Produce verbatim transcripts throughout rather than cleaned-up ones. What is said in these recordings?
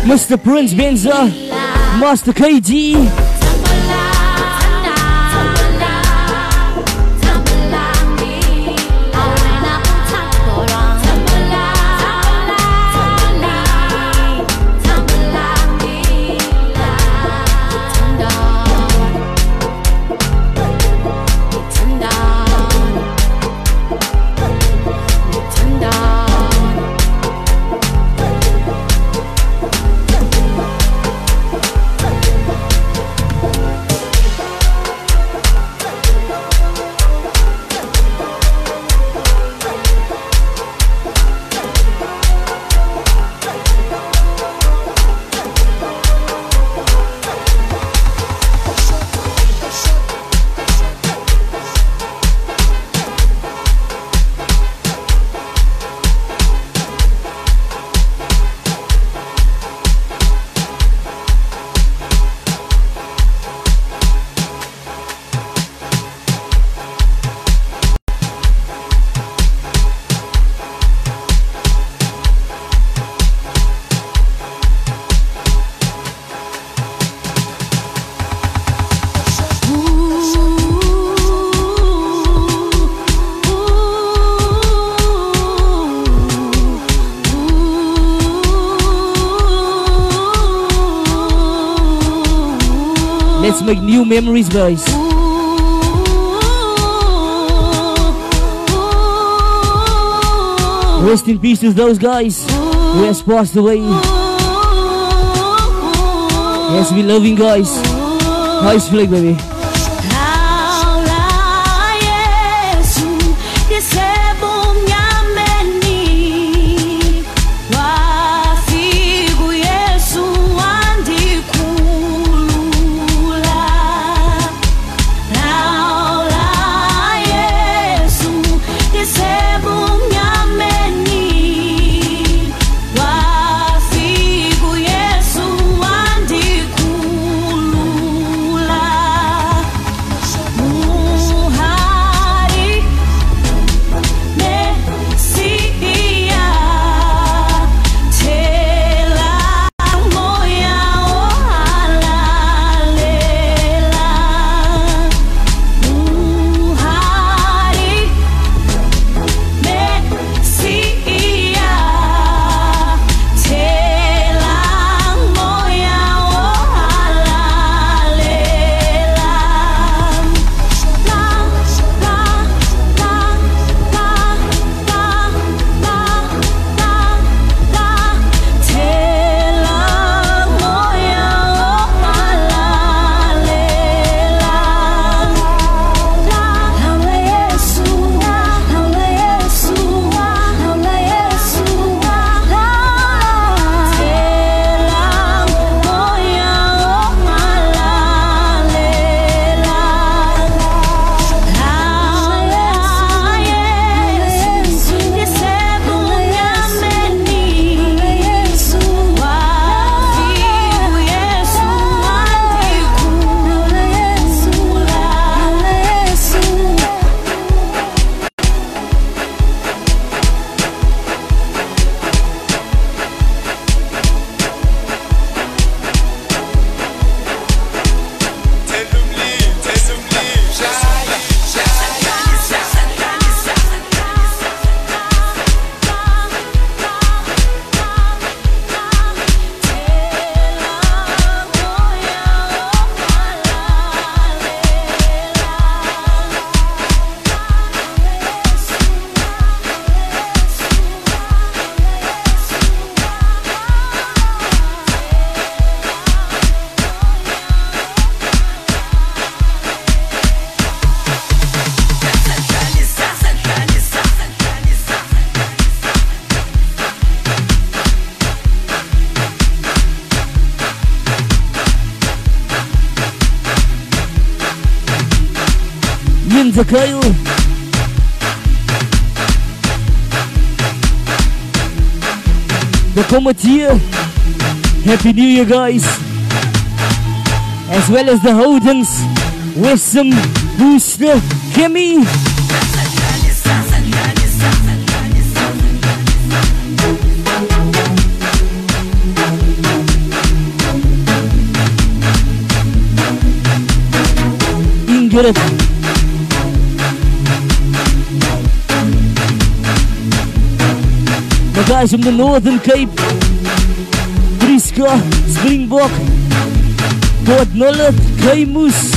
Mister Prince Benza, Master K G. Let's make new memories, guys. Rest in peace to those guys who has passed away. Yes, we love you guys. How is feeling, baby? Kyle. The Cometier. Happy New Year, guys. As well as the Hodens, Wisdom, Booster, Kimmy. get it. My guys from the Northern Cape, Briska, Springbok, Port Nollet, Keimus.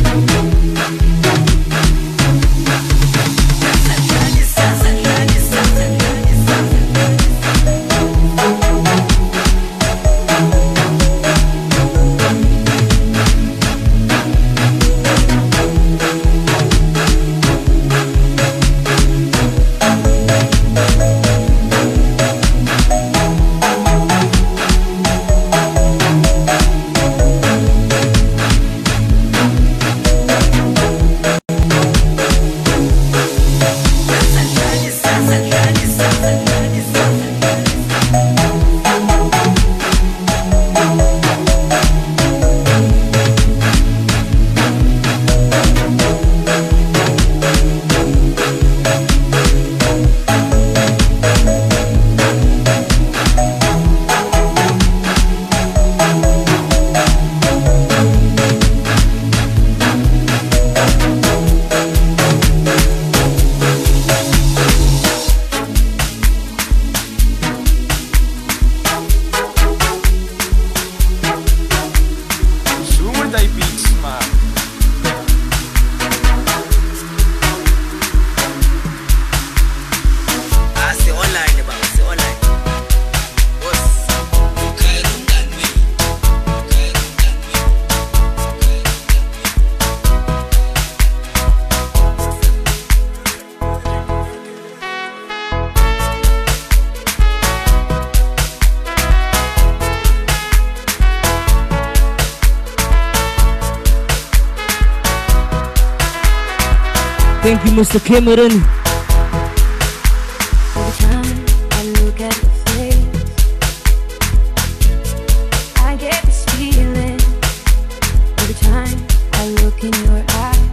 Thank you, Mister Cameron. Every time I look at your face, I get this feeling. Every time I look in your eyes,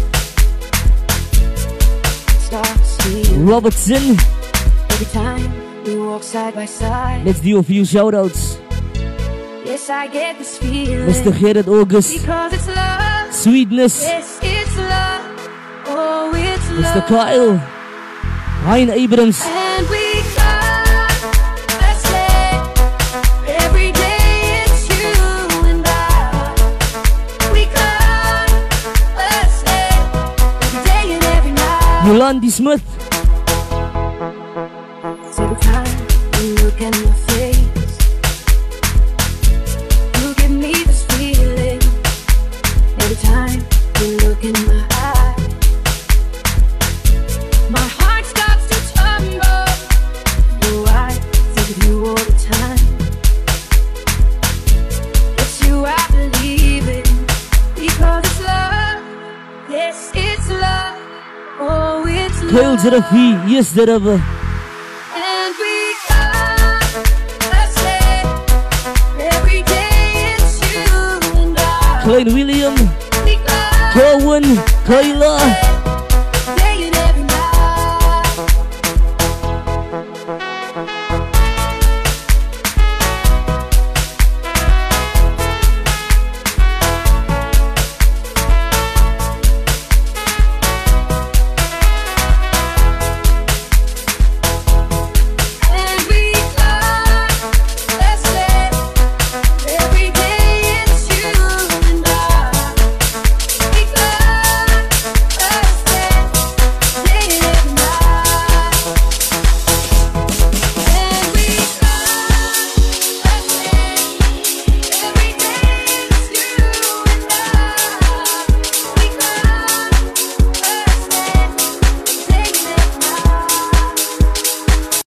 it starts feeling. Robertson. Every time we walk side by side, Let's do a few shoutouts. yes, I get this feeling. Mister Gerrit August. Because it's love. Sweetness. Yes, it's love. Oh, it's love. Mister Kyle. Hein Abrams. And we come, let's say, every day it's you and I. We come, let's say, every day and every night. Yolandi Smith. So every time you look at my face, you give me this feeling. Every time you look in my eyes, my heart starts to tumble. Oh, I think of you all the time. It's you I believe in. Because it's love. Yes, it's love. Oh, it's Kyle love. Zerafi. Yes, Zerafi. And we come, let's say, every day it's you and I. Klein William. We come, Cohen. Kayla. day and every night. And we come, let's say, every day it's you and I. We come, let's say, day and every night. And we come, let's say, every day it's you and I. We come, let's say, day and every night.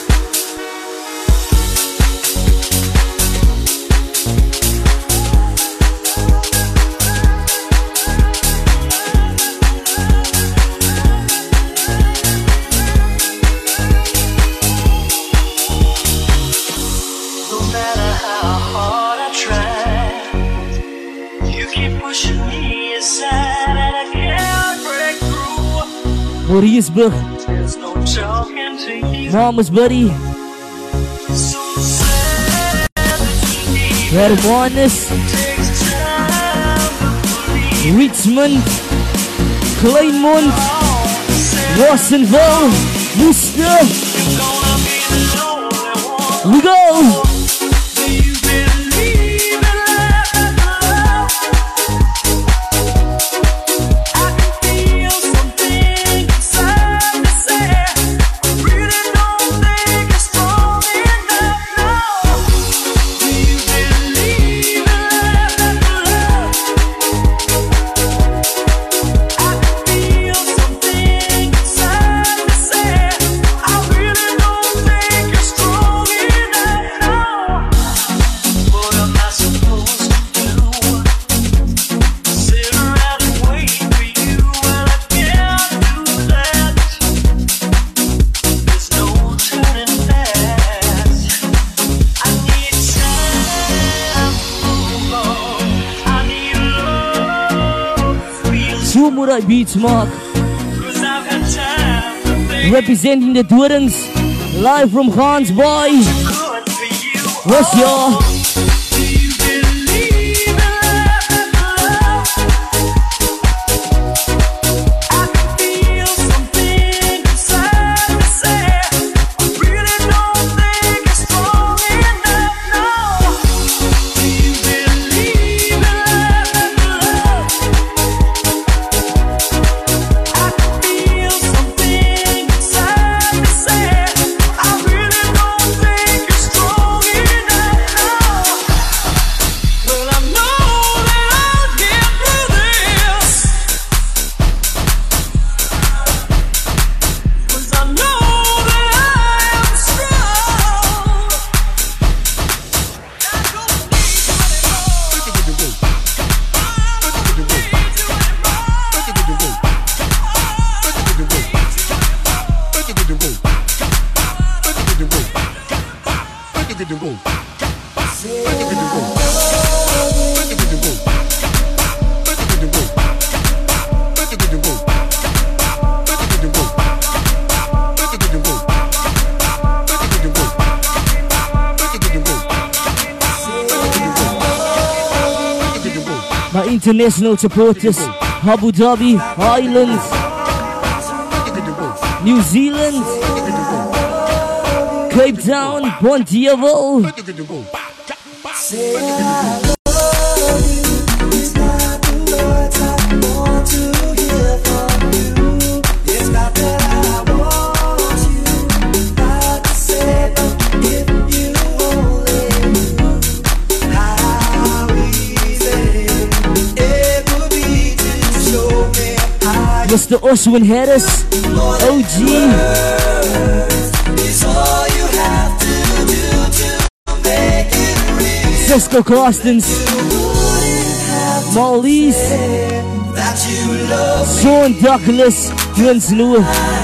No matter how hard I try, you keep pushing me aside, and I can't break through. Mauriceburg. There's no talking to you. Mama's buddy. So sad that you need Hermanus. takes time to believe. Richmond. Kleinmond, Wassenville, Worcester. We go! Samurai Beats Mark, representing the Dorings, live from Hans Boy. What's your? My international supporters, Abu Dhabi, Ireland, New Zealand, Cape Town, Pontiago. Mister Oswin Harris, O G. Cisco Costins, Marlies, Sean Douglas, Prince Noah.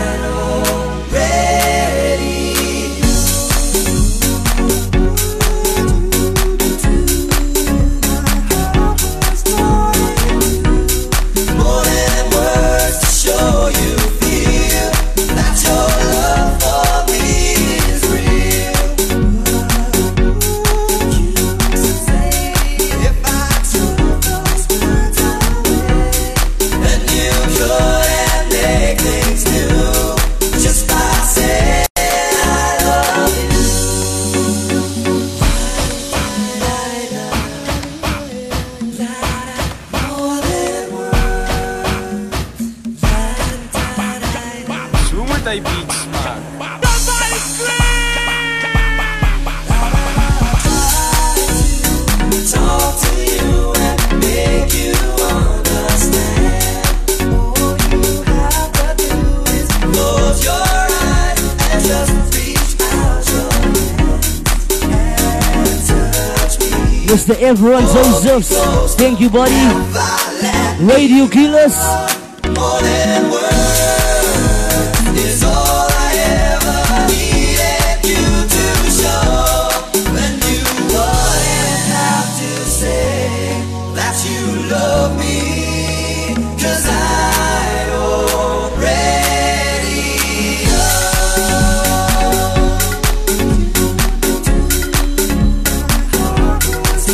Mister Everyone Josephs, thank you, buddy. Radio Killers. More than words is all I ever needed you to show. When you wouldn't have to say that you love me, 'cause I already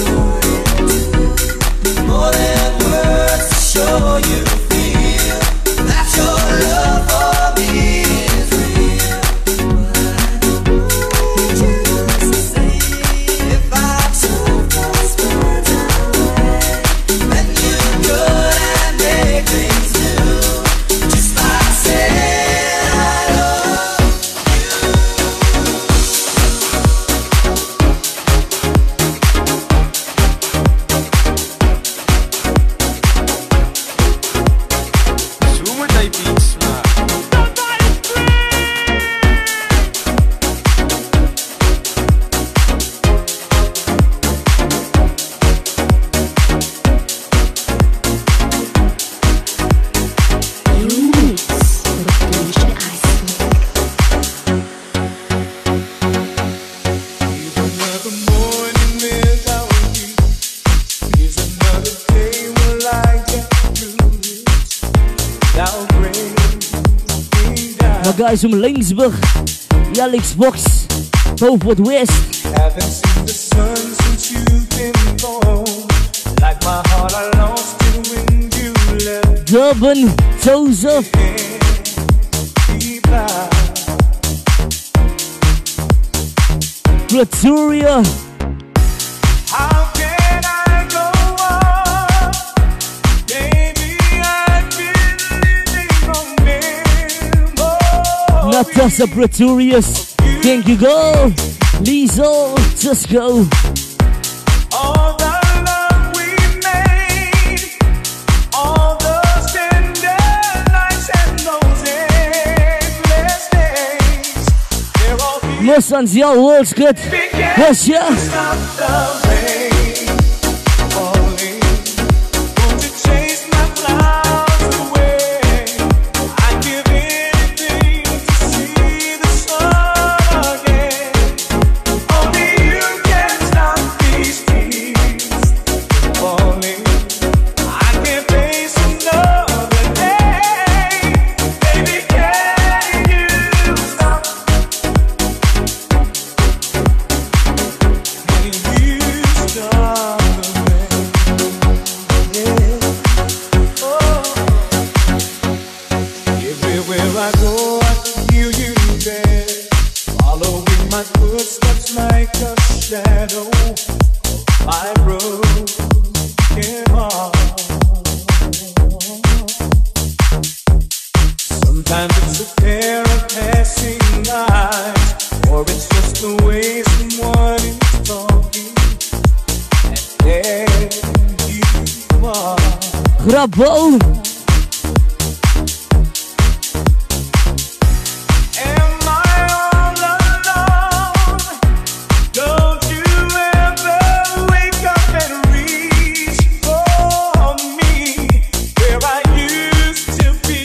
know. More than words to show you feel guys from Lanesburg, Alex Box, Beaufort West. Haven't seen the sun since you've been gone. Like my heart, I lost it when you left. Durban, Tozer, Keep out. Pretoria, How can I go on? Baby, I've been living on memories. Natasha Pretorius. Thank you, girl. Lisa, just go. All the love we made, all those tender nights and those endless days, they're all here. Mossans, ja, world's good. Was ja? Stop the rain falling. Won't you chase my clouds away? I'd give anything to see the sun again. Only you can stop these tears falling. I can't face another day. Baby, can you stop? Can you stop the rain? Yeah. Oh. Everywhere I go, I can feel you there, following my footsteps like a shadow of my broken heart. Sometimes it's a pair of passing eyes, or it's just the way someone is talking, and there you are. Grabo, Am I all alone? Don't you ever wake up and reach for me where I used to be?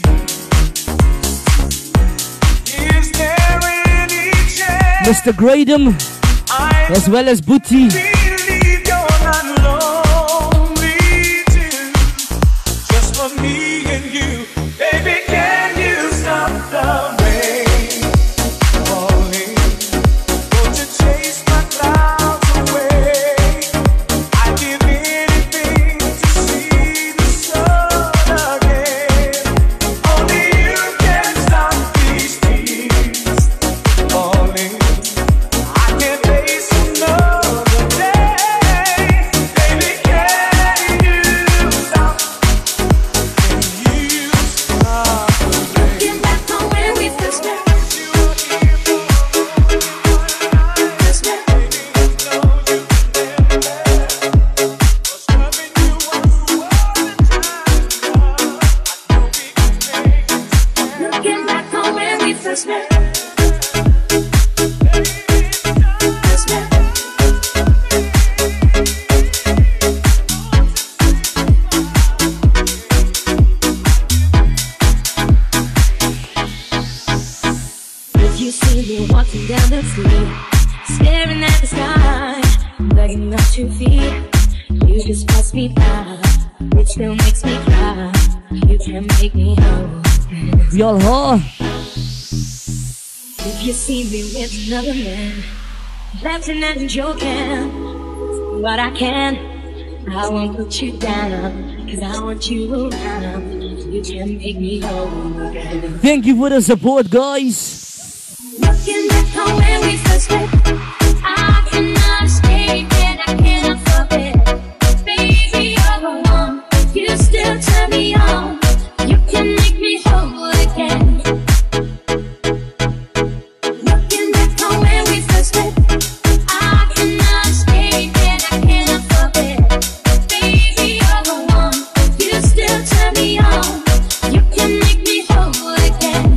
Is there any chance Mister Gradam, I as well as Booty. believe you're not lonely too? Just for me and you, baby, can you stop the rain falling? Won't you chase my clouds away? I'd give anything to see the sun again. Only you can stop these tears falling. I can't face another day. Baby, can you stop? Can you stop the rain? Looking back on when we first met, You were here first met. Looking back on when we first met, first met. If you see me walking down the street, staring at the sky, begging not to feed, you just pass me by, it still makes me cry. You can make me whole. Y'all, huh? If you see me with another man, laughing and joking, what I can, I won't put you down, cause I want you around. You can make me whole again. Thank you for the support, guys. Looking back on when we first met, I cannot escape it, I cannot forget. Baby, you're the one, you still turn me on. You can make me whole again. Looking back on when we first met, I cannot escape it, I cannot forget. Baby, you're the one, you still turn me on. You can make me whole again.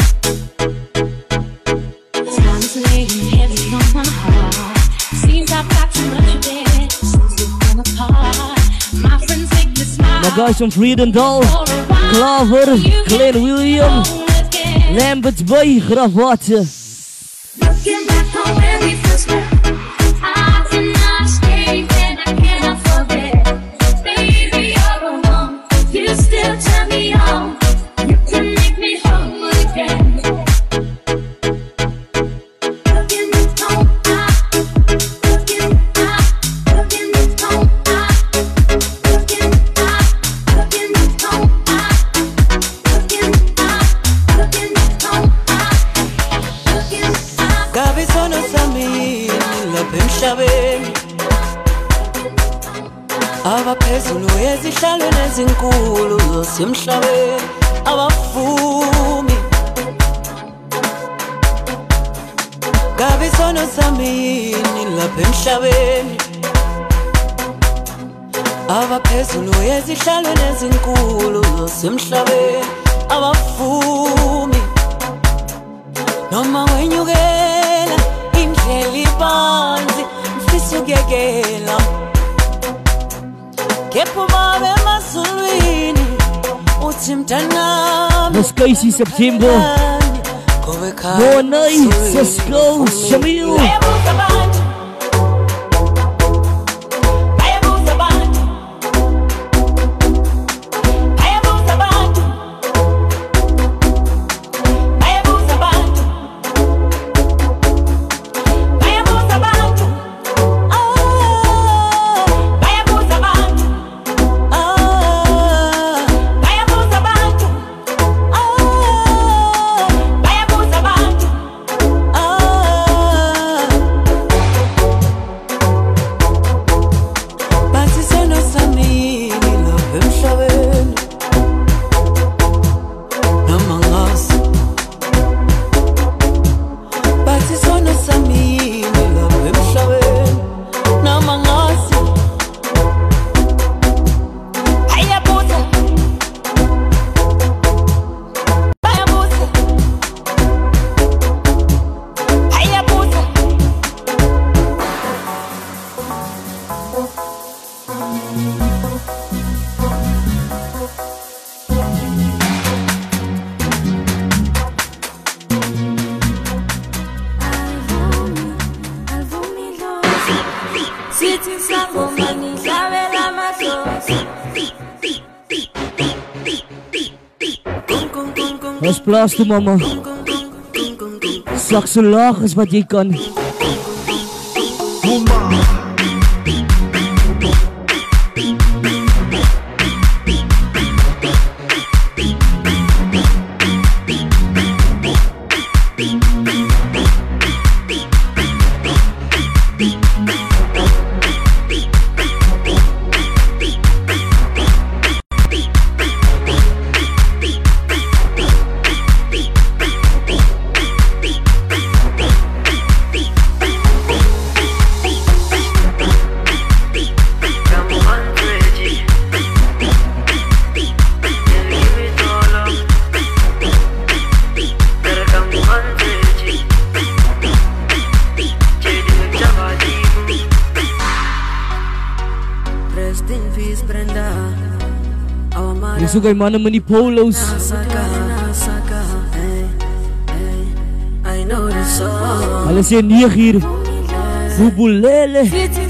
Time is laying heavy on my heart. Seems I've got too much of it since we've been apart. My friends make me smile. My guys from Vredendal, Klaver, Glen William, Lambert Bay, Grafwater. Looking back on when we first met, I cannot escape it, I cannot forget. Baby, you're the one, you still turn me on. You can make me whole again. ezihlalweni ezinkulu zosemhlabeni abavumi Gabi sono sami yini lapha emhlabeni abaphezulu ezihlalweni ezinkulu zosemhlabeni abavumi noma wenyukela indlela ibanzi mfisa ukuyekela kephuma emazulwini uthi mntanami Let's go, see September. More nights, let's go, Shamil. Ons plaas toe mama. Sak so laag as wat jy kan. Dis ook hy manne met die polos. Hulle sê nege uur. Bubulele.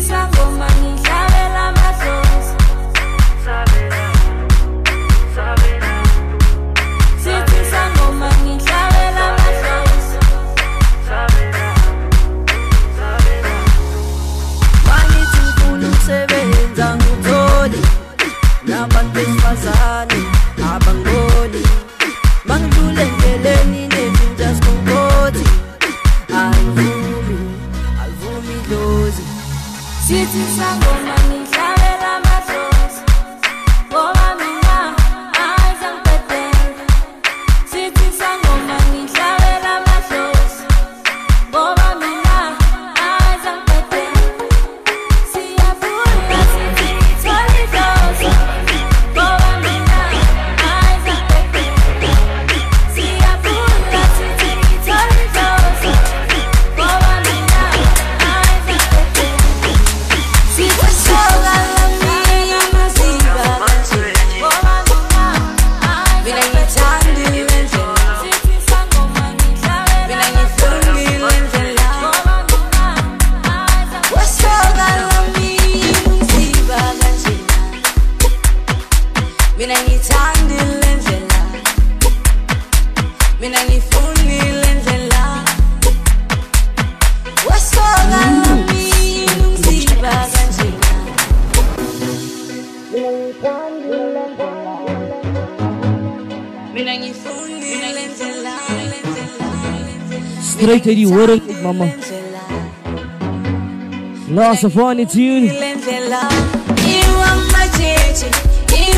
Straight uit die horing, mama. Last of one tune. You are my Gigi, you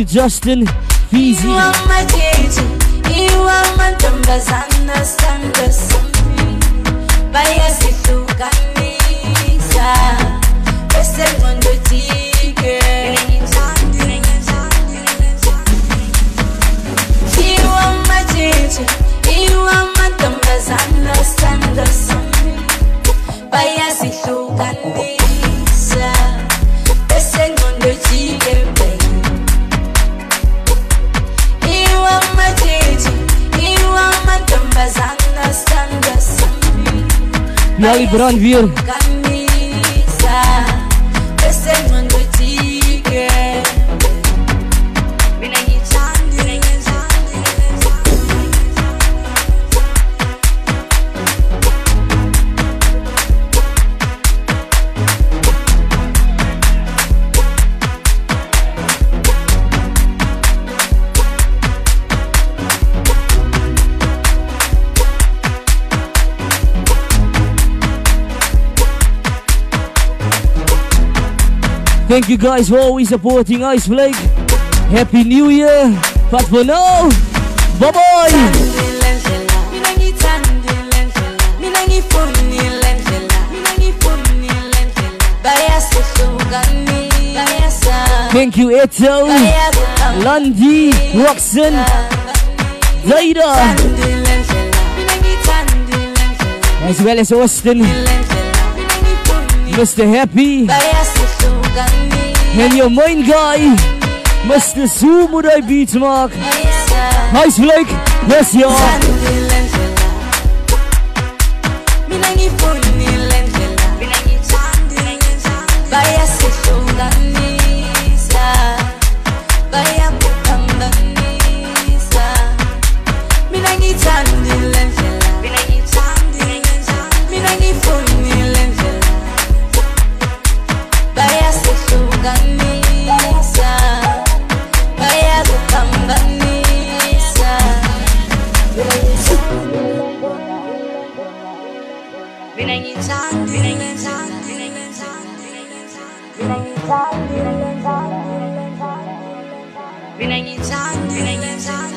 you, Justin. Feezy. You are my teacher, you are my numbers, understand the something. Bias it to Ganisa. Best one to ticket. You are my teacher, you are my numbers, understand the something. Bias it to Ganisa. Best one to ticket. Jali brandweer. Thank you guys for always supporting Ice Flake. Happy New Year. But for now, bye bye. Thank you, Eto, Landy, Roxanne, Zaida, as well as Austin, Mister Happy, and your main guy, Mister Sumurai Beatmark. Ice Flake, yes y'all. Vinaghi